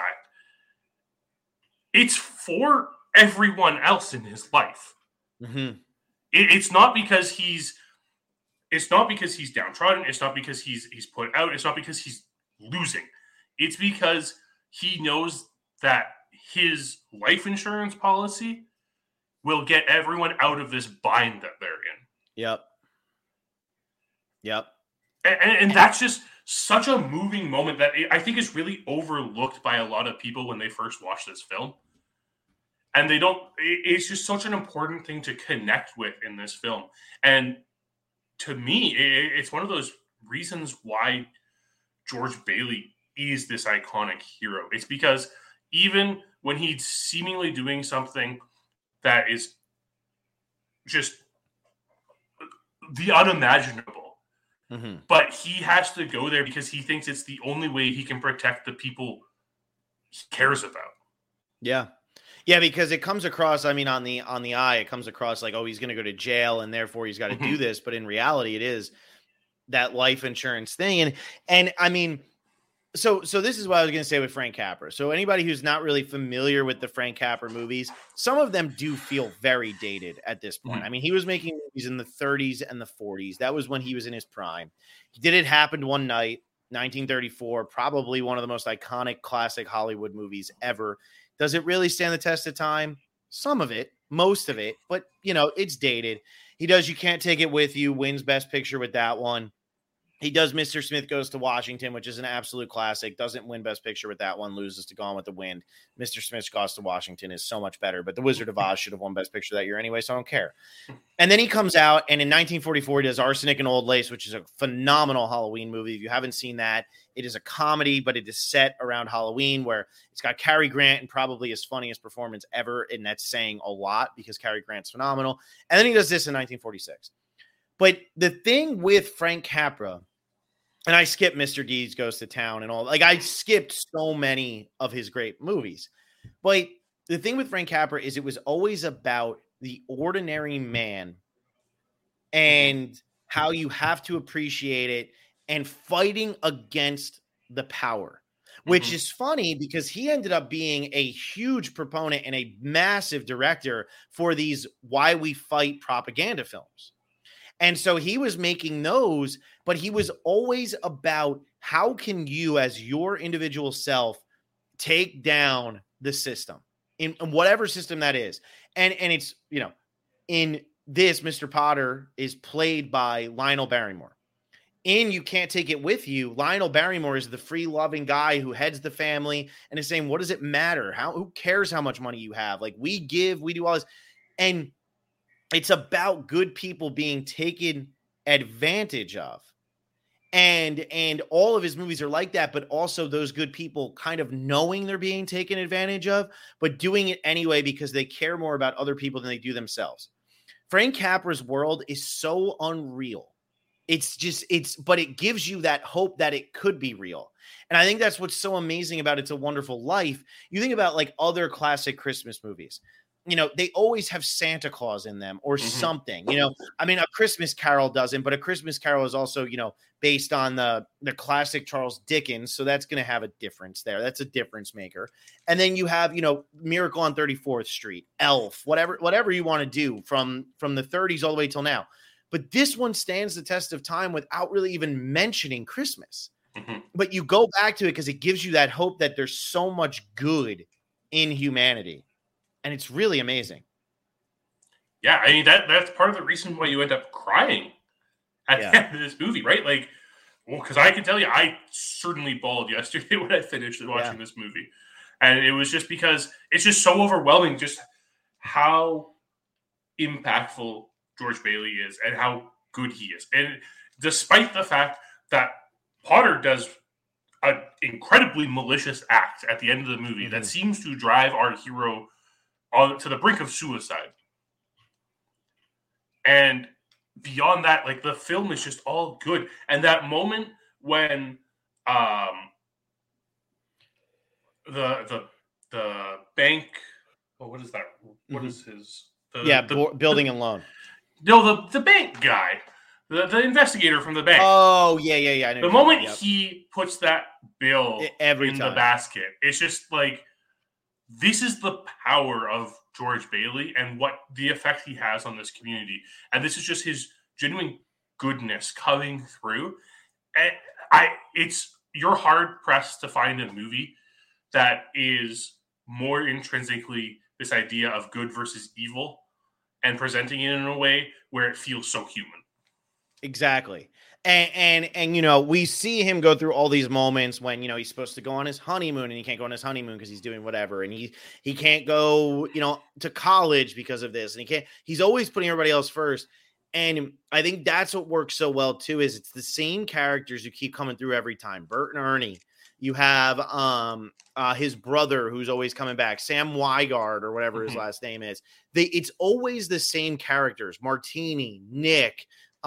it's for everyone else in his life. Mm-hmm. It's not because he's downtrodden. It's not because he's put out. It's not because he's losing. It's because he knows that his life insurance policy will get everyone out of this bind that they're in. Yep. And that's just such a moving moment that I think is really overlooked by a lot of people when they first watch this film. And it's just such an important thing to connect with in this film. And to me, it's one of those reasons why George Bailey is this iconic hero. It's because even when he's seemingly doing something that is just the unimaginable, but he has to go there because he thinks it's the only way he can protect the people he cares about. Yeah. Yeah, because it comes across, I mean, on the eye, it comes across like, oh, he's going to go to jail and therefore he's got to do this. But in reality, it is that life insurance thing. And I mean, so this is what I was going to say with Frank Capra. So anybody who's not really familiar with the Frank Capra movies, some of them do feel very dated at this point. I mean, he was making movies in the 30s and the 40s. That was when he was in his prime. He did It Happened One Night, 1934, probably one of the most iconic classic Hollywood movies ever. Does it really stand the test of time? Some of it, most of it, but it's dated. He does You Can't Take It With You, wins Best Picture with that one. He does Mr. Smith Goes to Washington, which is an absolute classic. Doesn't win Best Picture with that one. Loses to Gone with the Wind. Mr. Smith Goes to Washington is so much better. But The Wizard of Oz should have won Best Picture that year anyway, so I don't care. And then he comes out, and in 1944, he does Arsenic and Old Lace, which is a phenomenal Halloween movie. If you haven't seen that, it is a comedy, but it is set around Halloween, where it's got Cary Grant and probably his funniest performance ever, and that's saying a lot because Cary Grant's phenomenal. And then he does this in 1946. But the thing with Frank Capra, and I skipped Mr. Deeds Goes to Town and all. Like, I skipped so many of his great movies. But the thing with Frank Capra is it was always about the ordinary man and how you have to appreciate it and fighting against the power, which is funny because he ended up being a huge proponent and a massive director for these Why We Fight propaganda films. And so he was making those, but he was always about how can you as your individual self take down the system in whatever system that is. And it's, in this, Mr. Potter is played by Lionel Barrymore. In You Can't Take It With You, Lionel Barrymore is the free-loving guy who heads the family and is saying, what does it matter? Who cares how much money you have? Like, we give, we do all this. And it's about good people being taken advantage of. And all of his movies are like that, but also those good people kind of knowing they're being taken advantage of, but doing it anyway because they care more about other people than they do themselves. Frank Capra's world is so unreal. But it gives you that hope that it could be real. And I think that's what's so amazing about It's a Wonderful Life. You think about like other classic Christmas movies. They always have Santa Claus in them or something, I mean, A Christmas Carol doesn't, but A Christmas Carol is also, based on the classic Charles Dickens. So that's going to have a difference there. That's a difference maker. And then you have, Miracle on 34th Street, Elf, whatever you want to do from the 30s all the way till now. But this one stands the test of time without really even mentioning Christmas. But you go back to it because it gives you that hope that there's so much good in humanity. And it's really amazing. Yeah, I mean, that's part of the reason why you end up crying at the end of this movie, right? Like, well, because I can tell you, I certainly bawled yesterday when I finished watching this movie. And it was just because it's just so overwhelming just how impactful George Bailey is and how good he is. And despite the fact that Potter does an incredibly malicious act at the end of the movie that seems to drive our hero to the brink of suicide. And beyond that, like, the film is just all good. And that moment when the bank, what is that? What is his? Building and loan. No, the bank guy, the investigator from the bank. Oh, yeah. I know the moment he puts that bill in the basket, it's just like, this is the power of George Bailey and what the effect he has on this community. And this is just his genuine goodness coming through. And you're hard pressed to find a movie that is more intrinsically this idea of good versus evil and presenting it in a way where it feels so human. Exactly. And we see him go through all these moments when, he's supposed to go on his honeymoon and he can't go on his honeymoon because he's doing whatever. And he can't go, to college because of this. And he's always putting everybody else first. And I think that's what works so well too, is it's the same characters who keep coming through every time. Bert and Ernie. You have his brother who's always coming back, Sam Wygard or whatever his last name is. It's always the same characters. Martini, Nick,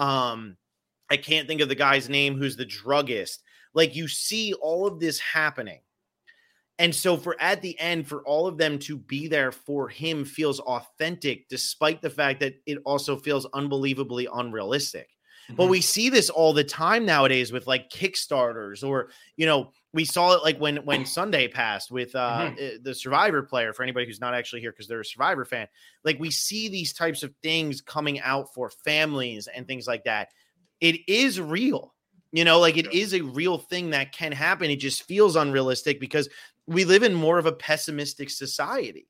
I can't think of the guy's name who's the druggist. Like, you see all of this happening. And so at the end, for all of them to be there for him feels authentic, despite the fact that it also feels unbelievably unrealistic. But we see this all the time nowadays with like Kickstarters, or, we saw it like when Sunday passed with the Survivor player, for anybody who's not actually here because they're a Survivor fan. Like, we see these types of things coming out for families and things like that. It is real, it is a real thing that can happen. It just feels unrealistic because we live in more of a pessimistic society.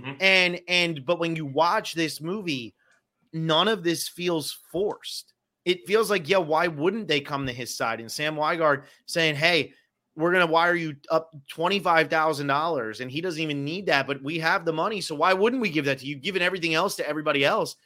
But when you watch this movie, none of this feels forced. It feels like, why wouldn't they come to his side? And Sam Wygard saying, hey, we're going to wire you up $25,000. And he doesn't even need that, but we have the money. So why wouldn't we give that to you? Giving everything else to everybody else.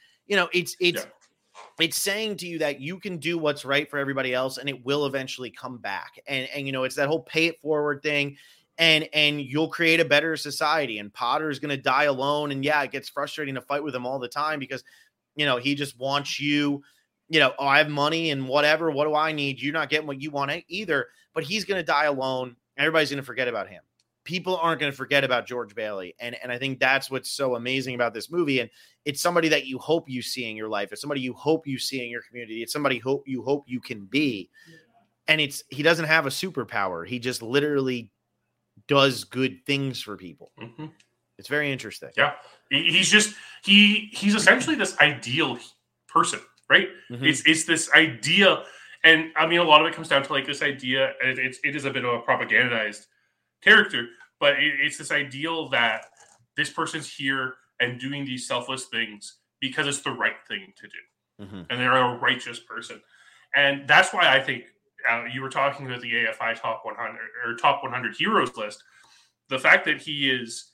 It's saying to you that you can do what's right for everybody else and it will eventually come back. And it's that whole pay it forward thing. And you'll create a better society. And Potter's going to die alone. And it gets frustrating to fight with him all the time because, he just wants you, I have money and whatever. What do I need? You're not getting what you want either. But he's going to die alone. Everybody's going to forget about him. People aren't going to forget about George Bailey. And I think that's what's so amazing about this movie. And it's somebody that you hope you see in your life. It's somebody you hope you see in your community. It's somebody you hope you can be. And he doesn't have a superpower. He just literally does good things for people. It's very interesting. Yeah. He's essentially this ideal person. right? It's this idea, and I mean, a lot of it comes down to like this idea. It is a bit of a propagandized character, but it's this ideal that this person's here and doing these selfless things because it's the right thing to do, and they're a righteous person, and that's why I think you were talking about the AFI top 100 or top 100 heroes list. The fact that he is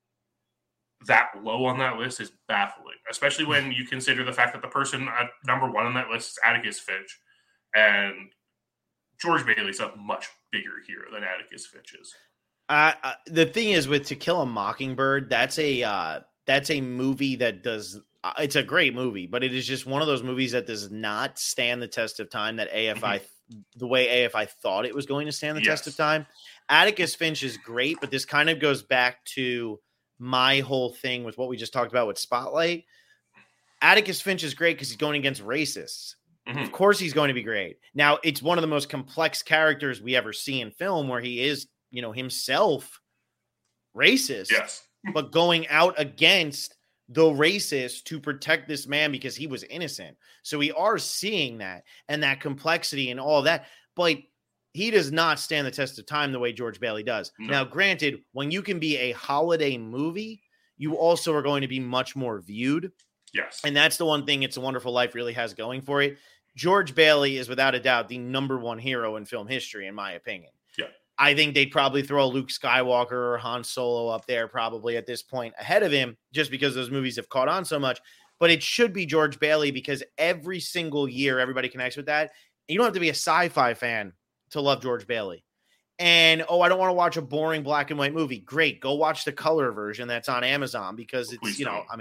that low on that list is baffling, especially when you consider the fact that the person at number 1 on that list is Atticus Finch, and George Bailey's a much bigger hero than Atticus Finch is. The thing is, with To Kill a Mockingbird, that's a movie that does. It's a great movie, but it is just one of those movies that does not stand the test of time that AFI, the way AFI thought it was going to stand the test of time. Atticus Finch is great, but this kind of goes back to my whole thing with what we just talked about with Spotlight. Atticus Finch is great because he's going against racists. Of course he's going to be great. Now, it's one of the most complex characters we ever see in film where he is, himself racist, but going out against the racist to protect this man because he was innocent. So we are seeing that and that complexity and all that, but he does not stand the test of time the way George Bailey does. No. Now, granted, when you can be a holiday movie, you also are going to be much more viewed. Yes. And that's the one thing It's a Wonderful Life really has going for it. George Bailey is without a doubt the number 1 hero in film history, in my opinion. Yeah. I think they'd probably throw Luke Skywalker or Han Solo up there probably at this point ahead of him just because those movies have caught on so much. But it should be George Bailey because every single year everybody connects with that. And you don't have to be a sci-fi fan to love George Bailey. And, I don't want to watch a boring black and white movie. Great. Go watch the color version that's on Amazon because it's, please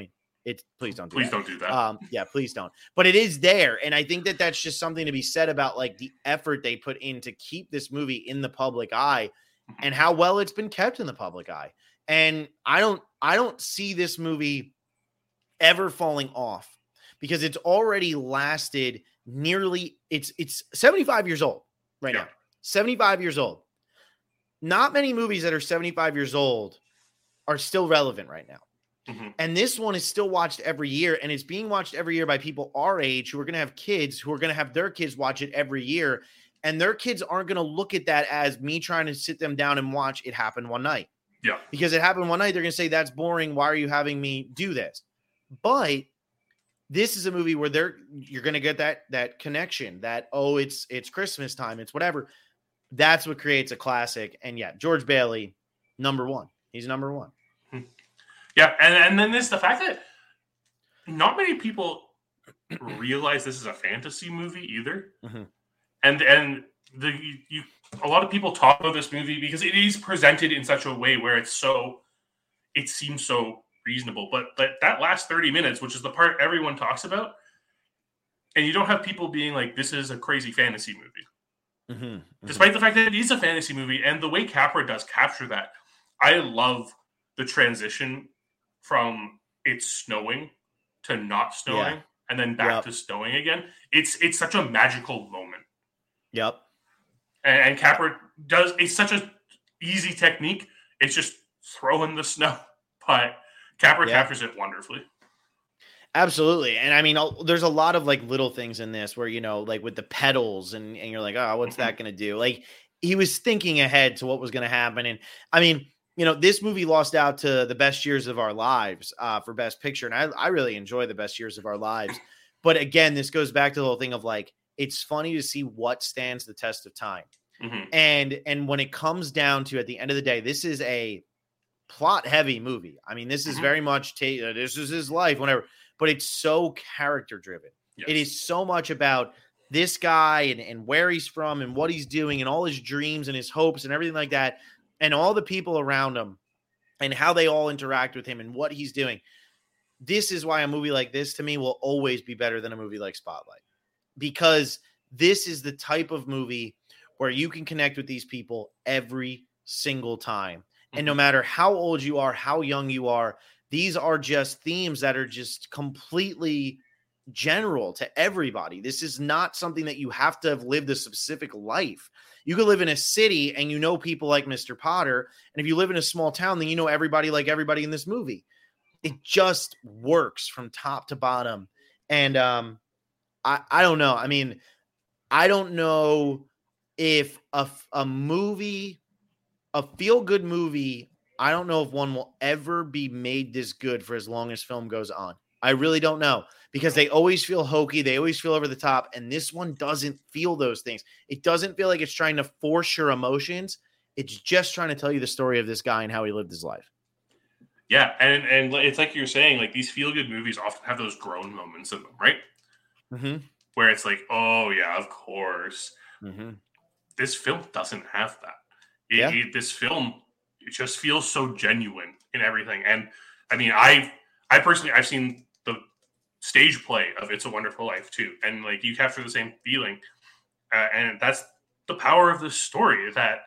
don't do that. Yeah, please don't. But it is there. And I think that that's just something to be said about like the effort they put in to keep this movie in the public eye and how well it's been kept in the public eye. And I don't see this movie ever falling off because it's already lasted it's 75 years old right now. 75 years old. Not many movies that are 75 years old are still relevant right now. And this one is still watched every year, and it's being watched every year by people our age who are going to have kids who are going to have their kids watch it every year. And their kids aren't going to look at that as me trying to sit them down and watch It Happened One Night. Yeah. Because it happened one night, they're going to say, that's boring. Why are you having me do this? But this is a movie where you're going to get that connection that, it's Christmas time. It's whatever. That's what creates a classic. And yeah, George Bailey, number 1. He's number 1. Yeah. And then there's the fact that not many people realize this is a fantasy movie either. And a lot of people talk about this movie because it is presented in such a way where it seems so reasonable. But that last 30 minutes, which is the part everyone talks about, and you don't have people being like, this is a crazy fantasy movie. Despite the fact that it is a fantasy movie, and the way Capra does capture that, I love the transition from it's snowing to not snowing and then back to snowing again. It's such a magical moment. Yep. And Capra it's such an easy technique. It's just throw in the snow, but Capra captures it wonderfully. Absolutely. And I mean, there's a lot of like little things in this where, like with the pedals and you're like, oh, what's that going to do? Like he was thinking ahead to what was going to happen. And I mean, this movie lost out to The Best Years of Our Lives for Best Picture. And I really enjoy The Best Years of Our Lives. But again, this goes back to the whole thing of like, it's funny to see what stands the test of time. And when it comes down to, at the end of the day, this is a plot heavy movie. I mean, this is very much, this is his life, whatever, but it's so character driven. Yes. It is so much about this guy and where he's from and what he's doing and all his dreams and his hopes and everything like that. And all the people around him and how they all interact with him and what he's doing. This is why a movie like this to me will always be better than a movie like Spotlight, because this is the type of movie where you can connect with these people every single time. And no matter how old you are, how young you are, these are just themes that are just completely general to everybody. This is not something that you have to have lived a specific life. You could live in a city and people like Mr. Potter. And if you live in a small town, then everybody like everybody in this movie. It just works from top to bottom. And I don't know. I mean, I don't know if a movie, a feel-good movie, I don't know if one will ever be made this good for as long as film goes on. I really don't know, because they always feel hokey. They always feel over the top. And this one doesn't feel those things. It doesn't feel like it's trying to force your emotions. It's just trying to tell you the story of this guy and how he lived his life. Yeah. And it's like you're saying, like, these feel-good movies often have those grown moments in them, right? Mm-hmm. Where it's like, oh, yeah, of course. Mm-hmm. This film doesn't have that. This film, it just feels so genuine in everything. And I mean, I personally, I've seen the stage play of It's a Wonderful Life too, and like you capture the same feeling, and that's the power of this story, that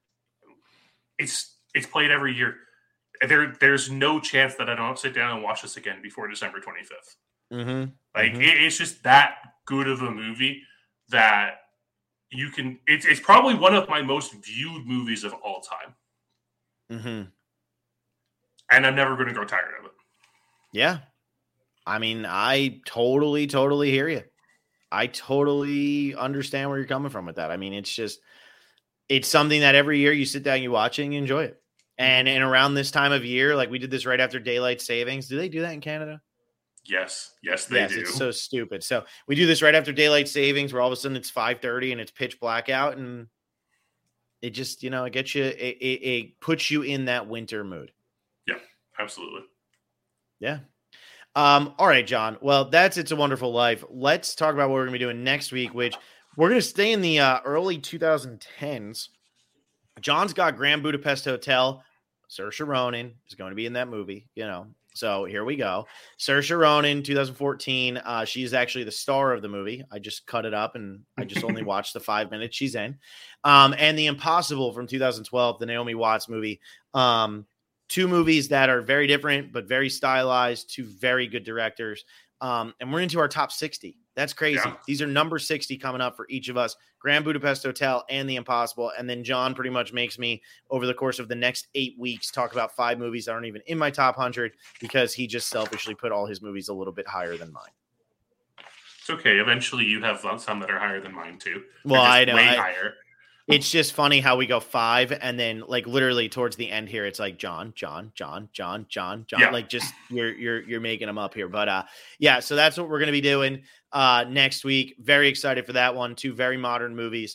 it's played every year. There's no chance that I don't sit down and watch this again before December 25th. Mm-hmm. Like it's just that good of a movie that you can. It's probably one of my most viewed movies of all time. Mm-hmm. And I'm never going to grow tired of it. Yeah. I mean, I totally hear you. I totally understand where you're coming from with that. I mean, it's something that every year you sit down, you watch it, and you enjoy it. And around this time of year, like we did this right after daylight savings. Do they do that in Canada? Yes, they do. It's so stupid. So we do this right after daylight savings, where all of a sudden it's 5:30 and it's pitch black out, and it just, it gets you, it puts you in that winter mood. Yeah, absolutely. Yeah. All right, John. Well, that's It's a Wonderful Life. Let's talk about what we're going to be doing next week, which we're going to stay in the early 2010s. John's got Grand Budapest Hotel. Saoirse Ronan is going to be in that movie, So here we go. Saoirse Ronan, 2014. She's actually the star of the movie. I just cut it up and I just only watched the 5 minutes she's in. And The Impossible from 2012, the Naomi Watts movie. Two movies that are very different, but very stylized, two very good directors. And we're into our top 60. That's crazy. Yeah. These are number 60 coming up for each of us. Grand Budapest Hotel and The Impossible. And then John pretty much makes me, over the course of the next 8 weeks, talk about 5 movies that aren't even in my top 100, because he just selfishly put all his movies a little bit higher than mine. It's okay. Eventually you have some that are higher than mine too. Well, I know. Way higher. It's just funny how we go 5, and then like literally towards the end here, it's like John. Yeah. Like just you're making them up here. But yeah, so that's what we're gonna be doing next week. Very excited for that one. 2 very modern movies.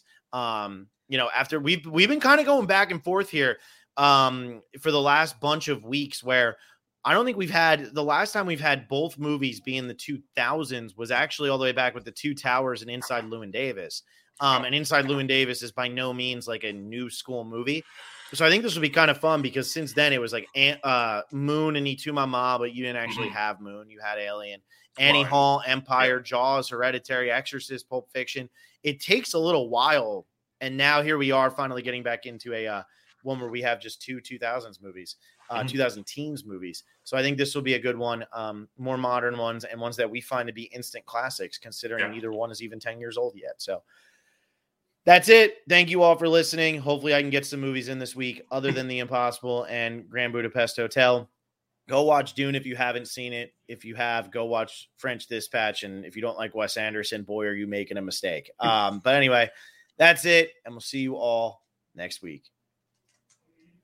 After we've been kind of going back and forth here for the last bunch of weeks, where I don't think the last time we've had both movies be in the 2000s was actually all the way back with The Two Towers and Inside Llewyn Davis. And Inside Llewyn Davis is by no means like a new school movie. So I think this will be kind of fun, because since then it was like Moon and Y Tu Mamá, but you didn't actually have Moon. You had Alien, Annie Hall, Empire, Jaws, Hereditary, Exorcist, Pulp Fiction. It takes a little while. And now here we are finally getting back into a one where we have just 2 2000s movies, 2000 teens movies. So I think this will be a good one. More modern ones, and ones that we find to be instant classics, considering neither one is even 10 years old yet. So that's it. Thank you all for listening. Hopefully I can get some movies in this week other than The Impossible and Grand Budapest Hotel. Go watch Dune if you haven't seen it. If you have, go watch French Dispatch. And if you don't like Wes Anderson, boy, are you making a mistake. But anyway, that's it. And we'll see you all next week.